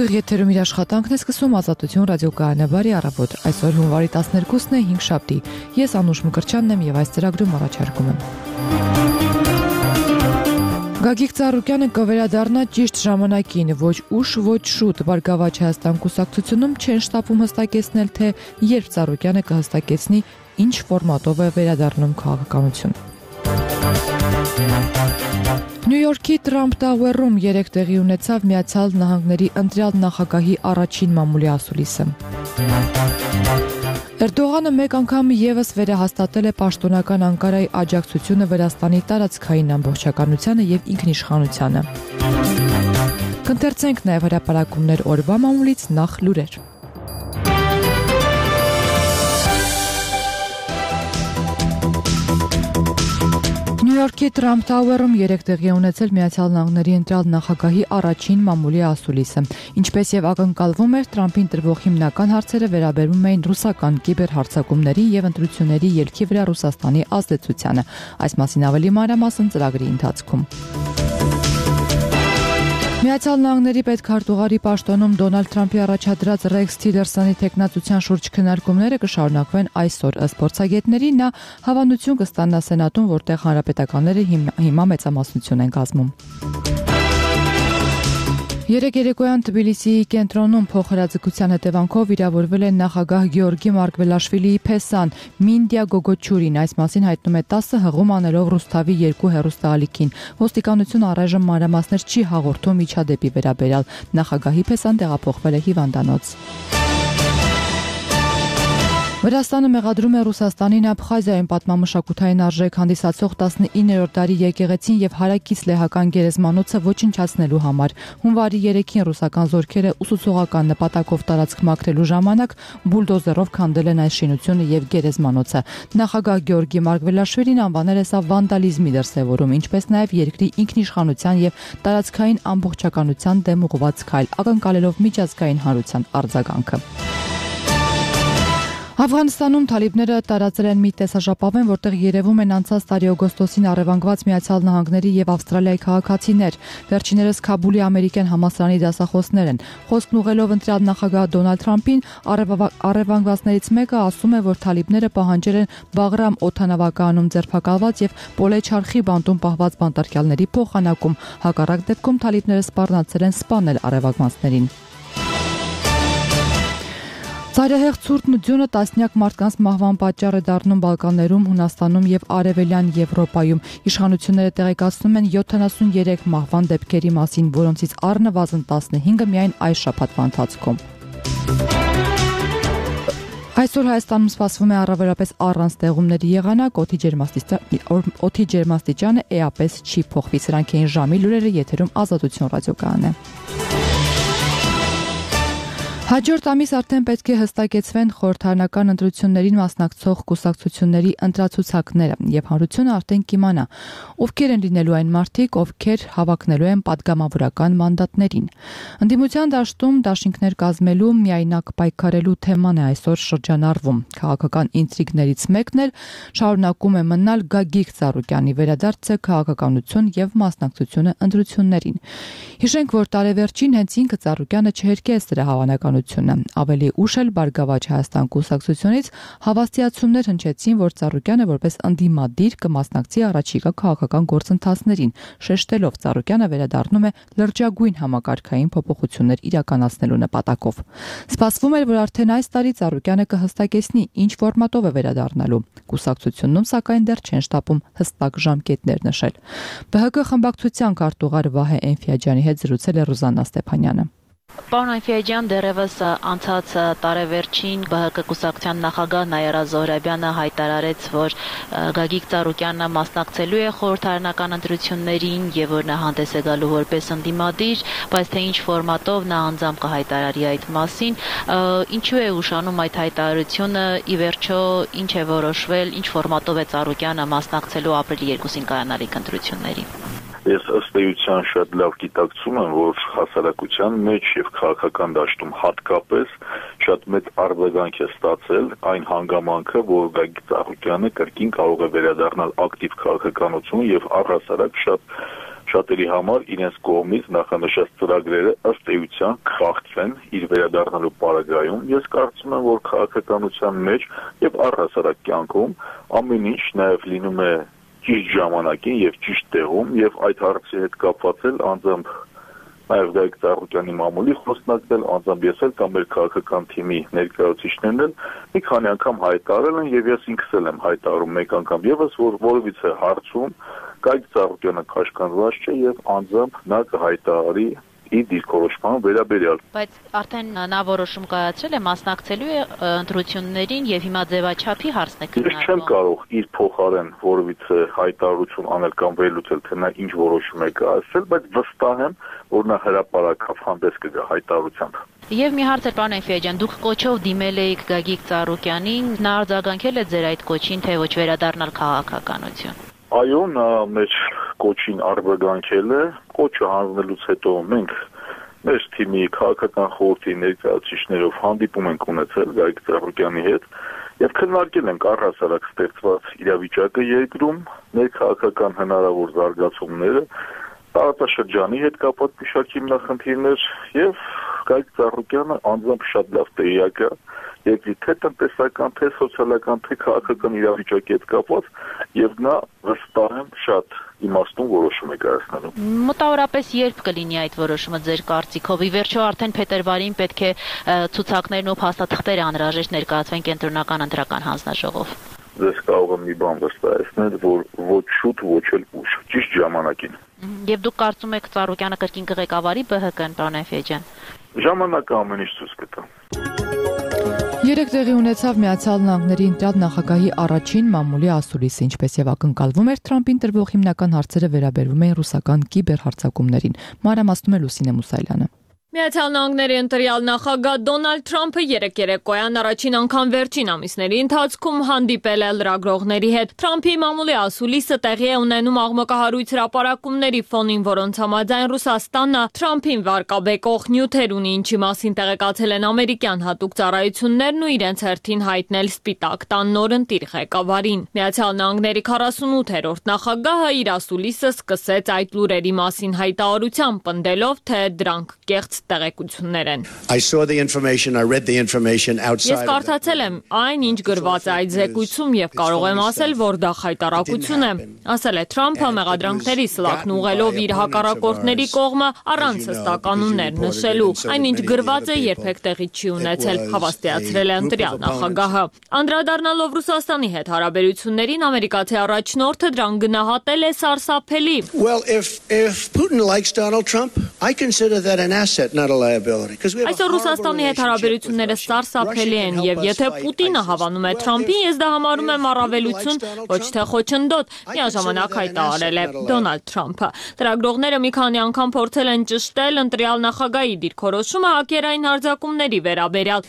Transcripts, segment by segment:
Ուղիղ եթերում իր աշխատանքն է սկսում Ազատություն ռադիոկայանը, բարի առավոտ։ Այսօր հունվարի 12-ն է, 5-շաբթի։ Ես Անուշ Մկրտչյանն եմ եւ այս ծրագրում առաջարկում եմ։ Գագիկ Ծառուկյանը կվերադառնա ճիշտ ժամանակին, ոչ ուշ, ոչ շուտ։ Բարգավաճ Հայաստան կուսակցությունում չեն շտապում հստակեցնել, թե երբ Ծառուկյանը կհստակեցնի, ինչ ֆորմատով է վերադառնում քաղաքականություն։ Նյու Յորքի Trump Tower-ում 3 տեղի ունեցավ Միացյալ Նահանգների ընտրյալ նախագահի առաջին մամուլի ասուլիսը։ Էրդողանը մեկ անգամ ևս վերահաստատել է պաշտոնական Անկարայի աջակցությունը Վրաստանի տարածքային ամբողջականությանը եւ ինքնիշխանությանը։ Կընթերցենք նաեւ հրապարակումներ օրվա մամուլից, նախ լուրեր։ Նյու Յորքի Trump Tower-ում 3 տեղի ունեցել Միացյալ Նահանգների ընտրյալ նախագահի առաջին մամուլի ասուլիսը։ Ինչպես եւ ակնկալվում էր, Թրամփին տրվող հիմնական հարցերը վերաբերում էին ռուսական կիբերհարձակումների եւ ընտրությունների ելքի վրա Ռուսաստանի ազդեցությանը։ Այս մասին ավելի մանրամասն ծրագրի ընթացքում։ Միացյալ Նահանգների պետքարտուղարի պաշտոնում Դոնալդ Թրամփի առաջադրած Ռեքս Թիլերսոնի թեկնածության շուրջ քննարկումները կշարունակվեն այսօր։ Ըստ փորձագետների, նա հավանություն կստանա Սենատում, որտեղ հանրապետականները հիմա մեծամասնություն են կազմում։ Երեկ երեկոյան Թբիլիսիի կենտրոնում փոխհրաձգության հետևանքով վիրավորվել է նախագահ Գեորգի Մարկվելաշվիլիի փեսան Մինդիա Գոգոչուրին։ Այս մասին հայտնում է 10 հղում անելով Ռուսթավի 2 հեռուստաալիքին։ Ոստիկանությունը առայժմ մանրամասներ չի հաղորդում միջադեպի վերաբերյալ։ Նախագահի փեսան տեղափոխվել է հիվանդանոց։ Վրաստանը մեղադրում է Ռուսաստանին Աբխազիայում պատմամշակութային արժեք հանդիսացող 19-րդ դարի եկեղեցին եւ հարակից լեհական գերեզմանոցը ոչնչացնելու համար։ Հունվարի 3-ին ռուսական զորքերը ուսուցողական նպատակով տարածք մաքրելու ժամանակ բուլդոզերով քանդել են այս շինությունը եւ գերեզմանոցը։ Նախագահ Գեորգի Մարկվելաշվիլին անվանել է սա վանդալիզմի դրսեւորում, ինչպես նաեւ երկրի ինքնիշխանության եւ տարածքային ամբողջականության դեմ ուղղված քայլ, ակնկալելով միջազգային հանրության արձագանքը։ Աֆղանստանում թալիբները տարածել են մի տեսաժապավեն, որտեղ երևում են անցած տարի օգոստոսին առևանգված Միացյալ Նահանգների եւ Ավստրալիայի քաղաքացիներ։ Վերջիներս Քաբուլի ամերիկյան համալսարանի դասախոսներ են։ Խոսքն ուղղելով ընտրյալ նախագահ Դոնալդ Թրամփին, առևանգվածներից մեկը ասում է, որ թալիբները պահանջել են Բաղրամ օդանավակայանում ձերբակալված եւ Պոլեչարխի բանտում պահված բանտարկյալների փոխանակում։ Հակառակ դեպքում թալիբները սպառնացել են սպանել առևանգվածներին։ Ծայրահեղ ցուրտն ու ձյունը տասնյակ մարդկանց մահվան պատճառ է դառնում Բալկաններում, Հունաստանում եւ Արևելյան Եվրոպայում։ Իշխանությունները տեղեկացնում են 73 մահվան դեպքերի մասին, որոնցից առնվազն 15-ը միայն այս շաբաթվա ընթացքում։ Այսօր Հայաստանում սպասվում է առավելապես առանց տեղումների եղանակ, օդի ջերմաստիճանը էապես չի փոխվի։ Սրանք էին ժամի լուրերը, եթերում Ազատություն ռադիոկայանն է։ Հաջորդ ամիս արդեն պետք է հստակեցվեն խորհրդարանական ընտրություններին մասնակցող կուսակցությունների ընտրացուցակները, եւ հանրությունը արդեն կիմանա, ովքեր են լինելու այն մարդիկ, ովքեր հավակնելու են падգամավորական մանդատներին։ Ընդդիմության դաշտում դաշինքներ կազմելու, միայնակ պայքարելու թեման է այսօր շրջանառվում։ Քաղաքական ինտրիգներից մեկն էլ շարունակում է մնալ Գագիկ Ծառուկյանի վերադարձը քաղաքականություն եւ մասնակցությունը ընտրություններին։ Հիշենք, որ տարեվերջին հենց ինքը Ծառուկյանը չհերկեց դրա հավանականությունը։ Ավելի ուշ էլ Բարգավաճ Հայաստան կուսակցությունից հավաստիացումներ հնչեցին, որ Ծառուկյանը որպես ընդդիմադիր կմասնակցի առաջիկա քաղաքական գործընթացներին, շեշտելով Ծառուկյանը վերադառնում է լրջագույն համակարգային փոփոխություններ իրականացնելու նպատակով։ Սպասվում էր, որ արդեն այս տարի Ծառուկյանը կհստակեցնի, ինչ ֆորմատով է վերադառնալու։ Կուսակցությունում սակայն դեռ չեն շտապում հստակ ժամկետներ նշել։ ԲՀԿ խմբակցության քարտուղար Վահե Էնֆիաջյանի հետ զրուցել է Ռուզաննա Ստեփանյանը։ Պարոն Այնֆիաջյան, դեռևս անցած տարեվերջին ԲՀԿ կուսակցության նախագահ Նաիրա Զոհրաբյանը հայտարարեց, որ Գագիկ Ծառուկյանը մասնակցելու է խորհրդարանական ընտրություններին եւ որ նա հանդես է գալու որպես ընդդիմադիր, բայց թե ինչ ֆորմատով նա անձամբ կհայտարարի այդ մասին, ինչու է ուշանում այդ հայտարարությունը, ի վերջո ինչ է որոշվել, ինչ ֆորմատով է Ծառուկյանը մասնակցելու ապրիլի 2-ին կայանալիք ընտրություններին։ Ես ըստ էության շատ լավ գիտակցում եմ, որ հասարակության մեջ եւ քաղաքական դաշտում հատկապես շատ մեծ արձագանք է ստացել այն հանգամանքը, որ Գագիկ Ծառուկյանը կրկին կարող է վերադառնալ ակտիվ քաղաքականություն եւ առհասարակ շատերի համար իրենց կողմից նախանշած ծրագրերը ըստ էության կխախտվեն իր վերադառնալու պարագայում։ Ես կարծում եմ, որ քաղաքականության մեջ եւ առհասարակ կյանքում ամեն ինչ նաեւ լինում է ճիշտ ժամանակին եւ ճիշտ տեղում, եւ այդ հարցի հետ կապված էլ անձամբ Նաև Գագիկ Ծառուկյանի մամուլի խոսնակն անձամբ ես էլ կամ մեր քաղաքական թիմի ներկայացուցիչներն էլ մի քանի անգամ հայտարարել են եւ ես ինքս էլ եմ հայտարարում մեկ անգամ եւս որ որևիցե հարցում Գագիկ Ծառուկյանը կաշկանդված չէ եւ անձամբ նա կհայտարարի իր դիրքորոշման վերաբերյալ։ Բայց արդեն նա որոշում կայացրել է մասնակցելու է ընտրություններին եւ հիմա ձևաչափի հարցն է քննարկվում։ Ես չեմ կարող իր փոխարեն որևիցե հայտարարություն անել կամ վերլուծել, թե նա ինչ որոշում է կայացրել, բայց վստահ եմ, որ նա հրապարակավ հանդես կգա հայտարարությամբ։ Եվ մի հարց է, պարոն Էֆիաջյան, դուք կոչով դիմել եք Գագիկ Ծառուկյանին, նա արձագանքել է ձեր այդ կոչին, թե ոչ վերադառնալ քաղաքականություն։ Այո, նա մեր կոչին արձագանքել է, կոչը հանձնելուց հետո մենք մեր թիմի քաղաքական խորհրդի ներկայացուցիչներով հանդիպում ենք ունեցել Գագիկ Ծառուկյանի հետ եւ քննարկել ենք առհասարակ ստեղծված իրավիճակը երկրում, մեր քաղաքական հնարավոր զարգացումները, տարածաշրջանի հետ կապված մի շարք հիմնախնդիրներ եւ Գագիկ Ծառուկյանը անձամբ շատ լավ տեղյակ է երկրի թե տնտեսական, թե սոցիալական, թե քաղաքական իրավիճակի հետ կապված եւ նա վստահ եմ շատ իմաստուն որոշում է կայացնելու։ Մոտավորապես երբ կլինի այդ որոշումը ձեր կարծիքով։ Ի վերջո արդեն փետրվարին պետք է ցուցակներն ու փաստաթղթերը անհրաժեշտ ներկայացվեն կենտրոնական ընտրական հանձնաժողով։ Ձեզ կարող եմ մի բան վստահեցնել, որ ոչ շուտ, ոչ էլ ուշ, ճիշտ ժամանակին։ Եվ դուք կարծում եք Ծառուկյանը կրկին կղեկավարի ԲՀԿ-ն, պարոն Էֆիաջյան։ Ժամանակը ամեն ինչ ցույց կտա։ Երեք տեղի ունեցավ Միացյալ Նահանգների ընտրյալ նախագահի առաջին մամուլի ասուլիսը, ինչպես եւ ակնկալվում էր, Թրամփին տրվող հիմնական հարցերը վերաբերվում էին ռուսական կիբերհարձակումներին։ Մանրամասնում է Լուսինե Մուսայելյանը։ Միացյալ Նահանգների ընտրյալ նախագահ Դոնալդ Թրամփը երեկոյան առաջին անգամ վերջին ամիսների ընթացքում հանդիպել է լրագրողների հետ։ Թրամփի մամուլի ասուլիսը տեղի է ունենում աղմկահարույց հրապարակումների ֆոնին, որոնց համաձայն Ռուսաստանը Թրամփին վարկաբեկող նյութեր ունի, ինչի մասին տեղեկացել են ամերիկյան հատուկ ծառայություններն ու իրենց հերթին հայտնել Սպիտակ տան նորընտիր ղեկավարին։ Միացյալ Նահանգների 48-րդ նախագահը իր ասուլիսը սկսեց այդ լուրերի մասին հայտարարությամբ, պնդելով, թե դրանք կեղծ տեղեկություններ են։ Ես կարդացել եմ այն, ինչ գրված է այդ զեկույցում եւ կարող եմ ասել, որ դա խայտարակություն է, ասել է Թրամփը մեղադրանքների սլաքն ուղղելով իր հակառակորդների կողմը առանց հստականություններ նշելու։ Այնինչ գրված է երբեք տեղի չի ունեցել, հավաստիացրել է ընտրյալ նախագահը։ Անդրադառնալով Ռուսաստանի հետ հարաբերություններին, ամերիկացի առաջնորդը դրան գնահատել է սարսափելի։ Այսօր Ռուսաստանի հետ հարաբերությունները սարսափելի են եւ եթե Պուտինը հավանում է Թրամփին, ես դա համարում եմ առավելություն, ոչ թե խոչընդոտ, միաժամանակ հայտարարել է Դոնալդ Թրամփը։ Լրագրողները մի քանի անգամ փորձել են ճշտել ընտրյալ նախագահի դիրքորոշումը հակերային հարձակումների վերաբերյալ։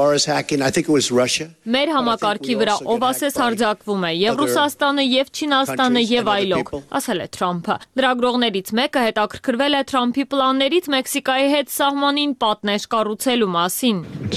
Մեր համակարգի վրա ով ասես հարձակվում է եւ Ռուսաստանը եւ Չինաստանը եւ այլոք, ասել է Թրամփը։ Լրագրողներից մեկը հետաքրքրվել է Թրամփի պլաններից Մեքսիկայի հետ սահմանին պատնեշ կառուցելու մասին։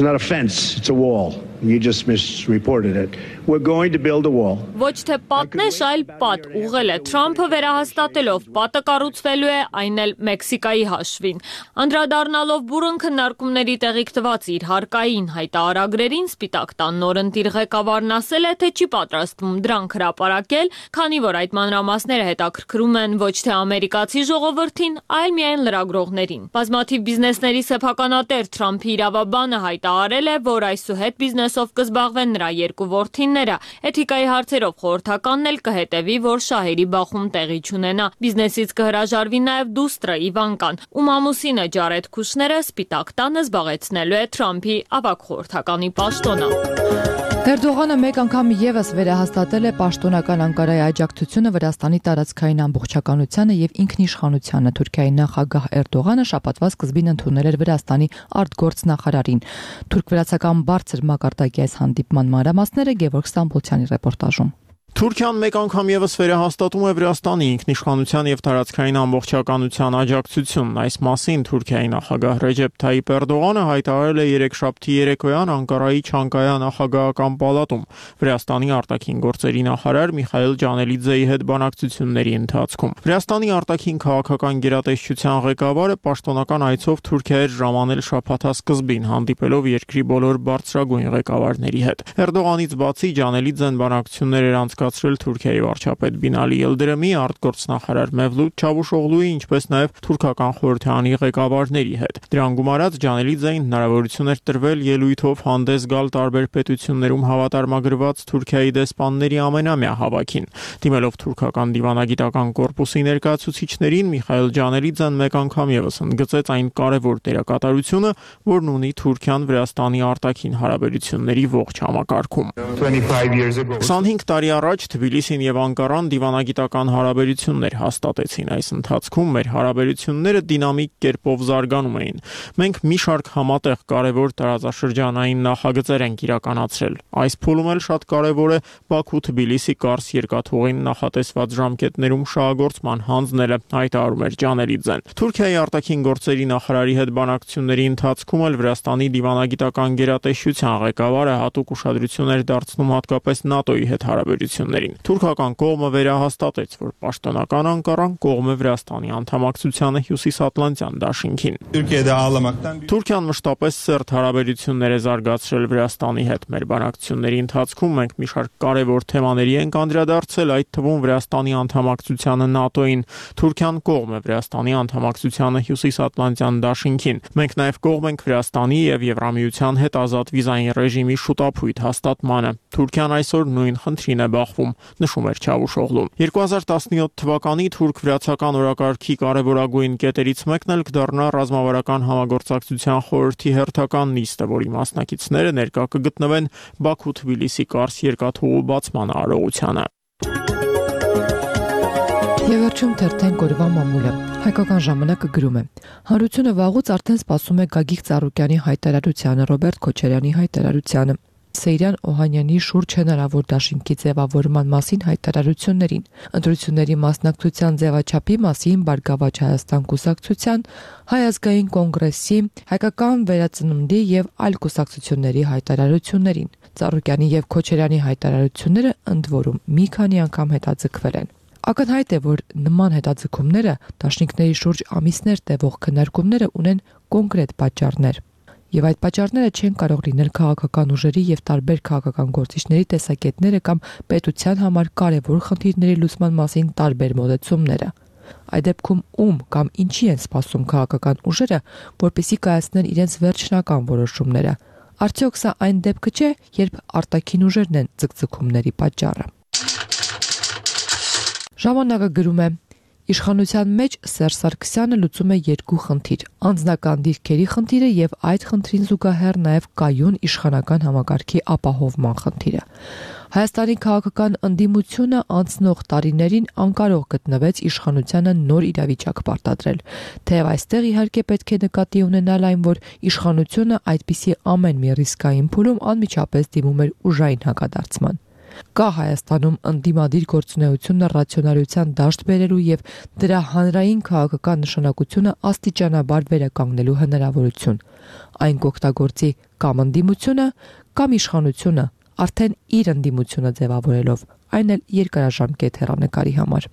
Ոչ թե պատնեշ, այլ պատ ուղղել է Թրամփը վերահաստատելով պատը կառուցվելու է այն էլ Մեքսիկայի հաշվին։ Անդրադառնալով բուրըն քննարկումների տեղիք տված իր հարկային հայտարարագրերին, Սպիտակ տան նորընտիր ղեկավարն ասել է, թե չի պատրաստվում դրանք հրապարակել, քանի որ այդ մանրամասները հետաքրքրում են ոչ թե ամերիկացի ժողովրդին, այլ միայն լրագրողներին։ Բազմաթիվ բիզնեսների սեփականատեր Թրամփի իրավաբանը հայտարարել է, որ այսուհետ բիզնեսով կզբաղվեն նրա երկու որդիները։ Էթիկայի հարցերով խորհրդականն էլ կհետևի, որ շահերի բախում տեղի չունենա։ Բիզնեսից կհրաժարվի նաև դուստրը Իվանկան, ում ամուսինը Ջարեդ Քուշները Սպիտակ տանը զբաղեցնելու է Թրամփի ավագ խորհրդականի պաշտոնը։ Էրդողանը մեկ անգամ եւս վերահաստատել է պաշտոնական Անկարայի աջակցությունը Վրաստանի տարածքային ամբողջականությանը եւ ինքնիշխանությանը։ Թուրքիայի նախագահ Էրդողանը շաբաթվա սկզբին ընդունել էր Վրաստանի արտգործնախարարին։ Թուրք-վրացական բարձր մակարդակի այս հանդիպման մանրամասները Գևորգ Ստամբոլցյանի ռեպորտաժում։ Թուրքիան մեկ անգամ եւս վերահաստատում է Վրաստանի ինքնիշխանության եւ տարածքային ամբողջականության աջակցությունն։ Այս մասին Թուրքիայի նախագահ Ռեջեփ Թայիփ Էրդողանը հայտարարել է երեքշաբթի երեկոյան Անկարայի Չանկայա նախագահական պալատում Վրաստանի արտաքին գործերի նախարար Միխայել Ջանելիձեի հետ բանակցությունների ընթացքում։ Վրաստանի արտաքին քաղաքական գերատեսչության ղեկավարը պաշտոնական այցով Թուրքիա էր ժամանել շաբաթասկզբին, հանդիպելով երկրի բոլոր բարձրագույն ղեկավարների հետ։ Էրդողանից բացի Ջանելիձեն բանակցություններ էր անցկացրել Թուրքիայի վարչապետ Բինալի Ելդրեմի, արտգործնախարար Մևլութ Չավուշօղլուի, ինչպես նաև թուրքական խորհրդարանի ղեկավարների հետ։ Դրան գումարած Ջանելիձեին հնարավորություն էր տրվել ելույթով հանդես գալ տարբեր պետություններում հավատարմագրված Թուրքիայի դեսպանների ամենամյա հավաքին։ Դիմելով թուրքական դիվանագիտական կորպուսի ներկայացուցիչներին, Միխայել Ջանելիձեն մեկ անգամ եւս ընդգծեց այն կարևոր դերակատարությունը, որն ունի Թուրքիան Վրաստանի արտաքին հարաբերությունների ողջ համակարգում։ 25 տարի առաջ Թբիլիսին եւ Անկարան դիվանագիտական հարաբերություններ հաստատեցին։ Այս ընթացքում մեր հարաբերությունները դինամիկ կերպով զարգանում էին։ Մենք մի շարք համատեղ կարևոր տարածաշրջանային նախագծեր ենք իրականացրել։ Այս փուլում էլ շատ կարևոր է Բաքու-Թբիլիսի Կարս երկաթուղին նախատեսված ժամկետներում շահագործման հանձնելը, հայտարարում էր Ջանելիձեն։ Թուրքիայի արտաքին գործերի նախարարի հետ բանակցությունների ընթացքում էլ Վրաստանի դիվանագիտական գերատեսչության ղեկավարը հատուկ ուշադրություն էր դարձնում հատկապես ՆԱՏՕ-ի հետ հարաբերություններին։ Թուրքական կողմը վերահաստատեց, որ պաշտոնական Անկարան կողմ է Վրաստանի անդամակցությանը Հյուսիսատլանտյան դաշինքին։ Թուրքիան մշտապես սերտ հարաբերություններ է զարգացրել Վրաստանի հետ։ Մեր բանակցությունների ընթացքում մենք մի շարք կարևոր թեմաների ենք անդրադարձել, այդ թվում Վրաստանի անդամակցությանը ՆԱՏՕ-ին։ Թուրքիան կողմ է Վրաստանի անդամակցությանը Հյուսիսատլանտյան դաշինքին։ Մենք նաև կողմ ենք Վրաստանի եւ Եվրամիության հետ ազատ վիզային ռեժիմի շուտափույթ հաստատմանը։ Թուրքիան այսօր նույն խնդրին է բախվում, նշում էր Չավուշօղլուն։ 2017 թվականի թուրք-վրացական օրակարգի կարևորագույն կետերից մեկն էլ կդառնա ռազմավարական համագործակցության խորհրդի հերթական նիստը, որի մասնակիցները ներկա կգտնվեն Բաքու-Թբիլիսի Կարս երկաթուղու բացման արարողությանը։ Եվ վերջում թերթենք օրվա մամուլը։ Հայկական ժամանակը գրում է. Հանրությունը վաղուց արդեն սպասում է Գագիկ Ծառուկյանի հայտարարությանը, Ռոբերտ Քոչարյանի հայտարարությանը, Սեյրան Օհանյանի շուրջ հնարավոր դաշինքի ձևավորման մասին հայտարարություններին, ընտրությունների մասնակցության ձևաչափի մասին Բարգավաճ Հայաստան կուսակցության, Հայ ազգային կոնգրեսի, Հայկական վերածննդի եւ այլ կուսակցությունների հայտարարություններին։ Ծառուկյանի եւ Քոչարյանի հայտարարությունները ընդ որում մի քանի անգամ հետաձգվել են։ Ակնհայտ է, որ նման հետաձգումները դաշնիկների շուրջ ամիսներ տևող քննարկումները ունեն կոնկրետ պատճառներ։ Եվ այդ պատճառները չեն կարող լինել քաղաքական ուժերի եւ տարբեր քաղաքական գործիչների տեսակետները կամ պետության համար կարևոր խնդիրների լուծման մասին տարբեր մոտեցումները։ Այդ դեպքում ում կամ ինչի են սպասում քաղաքական ուժերը, որպեսզի կայացնեն իրենց վերջնական որոշումները։ Արդյոք սա այն դեպքը չէ, երբ արտաքին ուժերն են ձգձգումների պատճառը։ Ժամանակը գրում է. Իշխանության մեջ Սերժ Սարգսյանը լուծում է երկու խնդիր՝ անձնական դիրքերի խնդիրը եւ այդ խնդրին զուգահեռ նաեւ կայուն իշխանական համակարգի ապահովման խնդիրը։ Հայաստանի քաղաքական ընդդիմությունը անցնող տարիներին անկարող գտնվեց իշխանությանը նոր իրավիճակ պարտադրել, թեև այստեղ իհարկե պետք է նկատի ունենալ այն, որ իշխանությունը այդպիսի ամեն մի ռիսկային փուլում անմիջապես դիմում էր ուժային հակադարձման։ Կա Հայաստանում ընդդիմադիր գործունեությունը ռացիոնալության դաշտ բերելու եւ դրա հանրային քաղաքական նշանակությունը աստիճանաբար վերականգնելու հնարավորություն։ Այն կօգտագործի կամ ընդդիմությունը, կամ իշխանությունը, արդեն իր ընդդիմությունը ձևավորելով, այն էլ երկարաժամկետ հեռանկարի համար։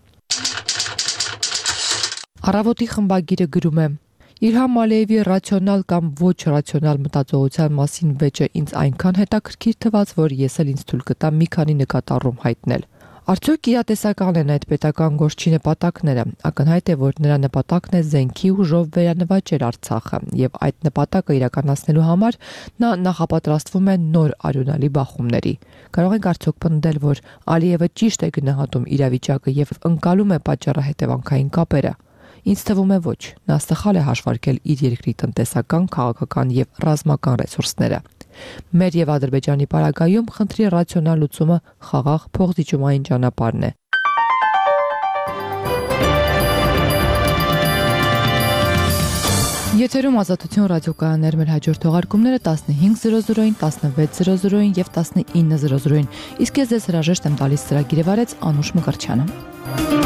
Առավոտի խմբագիրը գրում է. Իլհամ Ալիևի ռացիոնալ կամ ոչ ռացիոնալ մտածողության մասին վեճը ինձ այնքան հետաքրքիր թվաց, որ ես էլ ինձ թույլ կտամ մի քանի նկատառում հայտնել։ Արդյոք իրատեսական են այդ պետական գործչի նպատակները։ Ակնհայտ է, որ նրա նպատակն է զենքի ուժով վերանվաճել Արցախը, եւ այդ նպատակը իրականացնելու համար նա նախապատրաստվում է նոր արյունալի բախումների։ Կարող ենք արդյոք պնդել, որ Ալիևը ճիշտ է գնահատում իրավիճակը եւ ընկալում է պատճառահետևանքային կապերը։ Ինձ թվում է ոչ, նա սխալ է հաշվարկել իր երկրի տնտեսական, քաղաքական եւ ռազմական ռեսուրսները։ Մեր եւ Ադրբեջանի պարագայում խնդրի ռացիոնալ լուծումը խաղաղ փոխզիջումային ճանապարհն է։ Եթերում Ազատություն ռադիոկայաններ, մեր հաջորդ թողարկումները 15:00-ին, 16:00-ին եւ 19:00-ին։ Իսկ ես ձեզ հրաժեշտ եմ տալիս ծրագիրը վարեց Անուշ Մկրտչյանը։